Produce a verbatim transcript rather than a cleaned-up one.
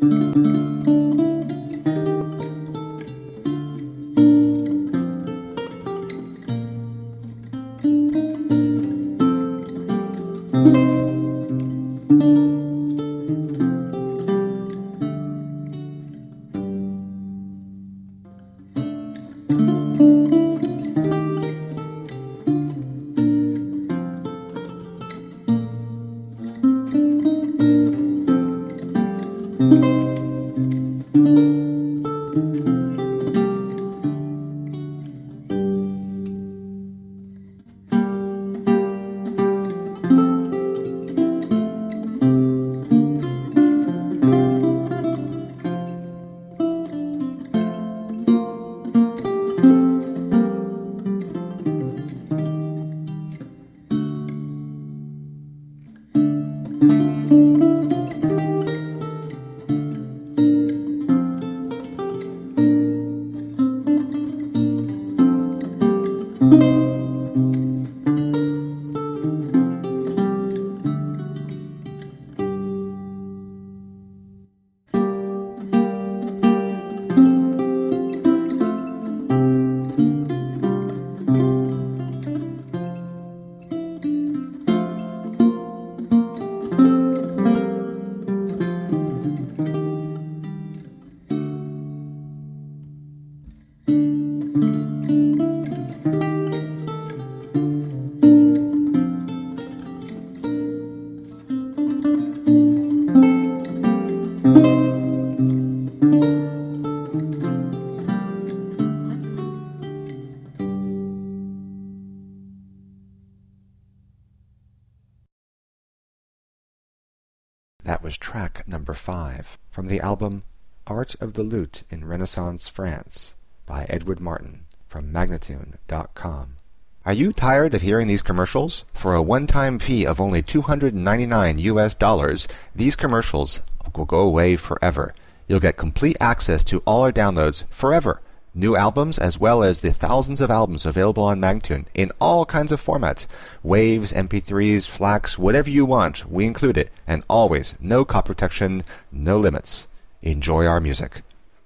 That was track number five from the album Art of the Lute in Renaissance France by Edward Martin from Magnatune dot com. Are you tired of hearing these commercials? For a one-time fee of only two hundred ninety-nine U S dollars, these commercials will go away forever. You'll get complete access to all our downloads forever. New albums as well as the thousands of albums available on Magnatune in all kinds of formats. Waves, M P threes, FLACs, whatever you want, we include it. And always, no copy protection, no limits. Enjoy our music.